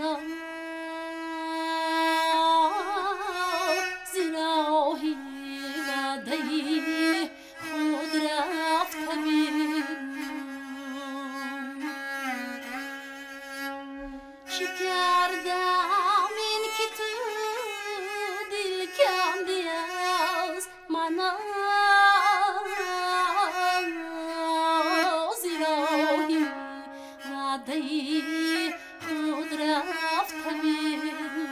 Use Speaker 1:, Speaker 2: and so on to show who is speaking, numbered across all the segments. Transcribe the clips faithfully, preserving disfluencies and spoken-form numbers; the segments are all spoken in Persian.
Speaker 1: منو زراهی وعدهی خود رفت بین چی کردم این که تو دل کندی از منو زراهی وعدهی خود رفت بین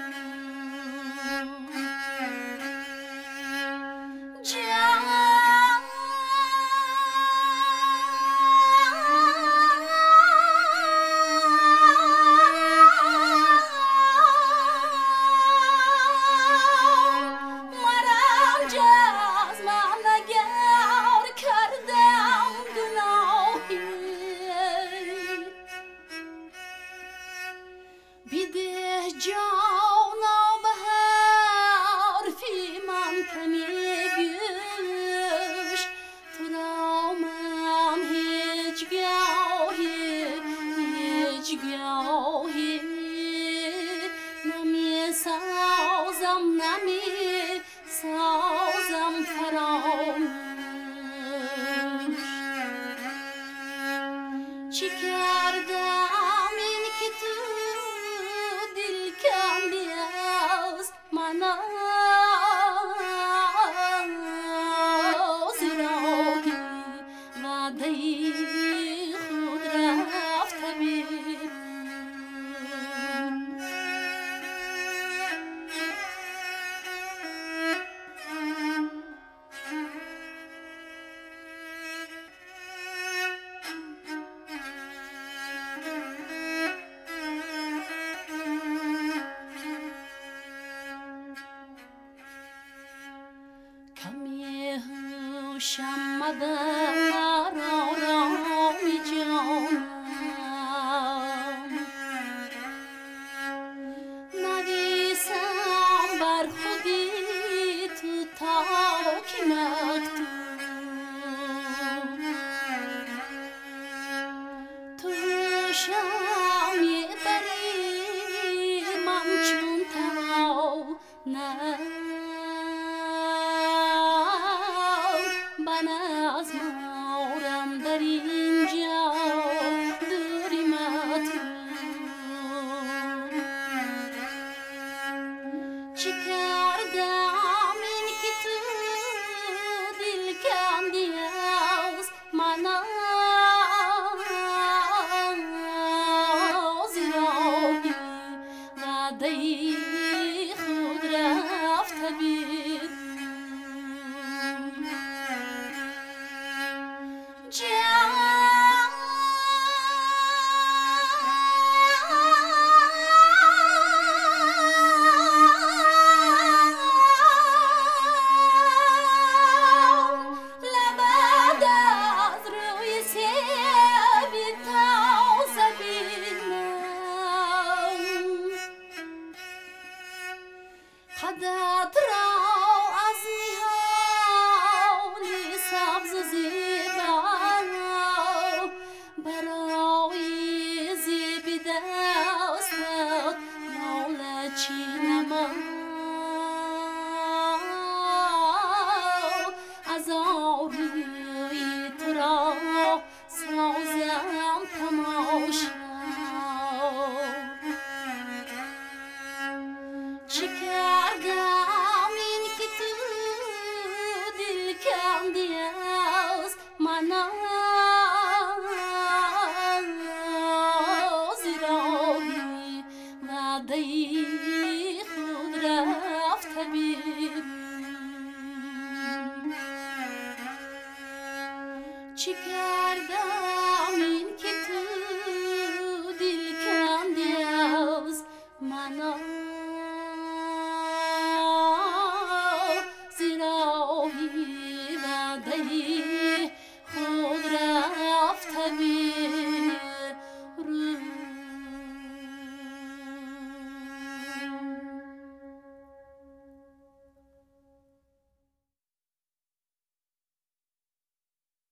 Speaker 1: بیده جانا به حرفی من کمی گوش تو را من هیچ گاهی هیچ گاهی نمی سازم نمی سازم فراموش چی کردم این که تو منو زراهی وعدهی خود رفت بین کمی هوشم مدار آرامی جانم نویسم بر خودی تو تاک مکتوب تو شمی بری من چون تو نه از مورم در اینجا دوری متو چی کردم این که تو دل کندی از منو زراهی وعدهی خود رفت بین خدت را از نهالی سبز زیبا برای زیبی دستت ناله چینم از آروی تو را سازم تماشا چی کردم این که تو دل کندی از منو زراهی وعدهی خود رفت بین چی کردم این که تو دل کندی از منو زراهی وعدهی خود رفت بین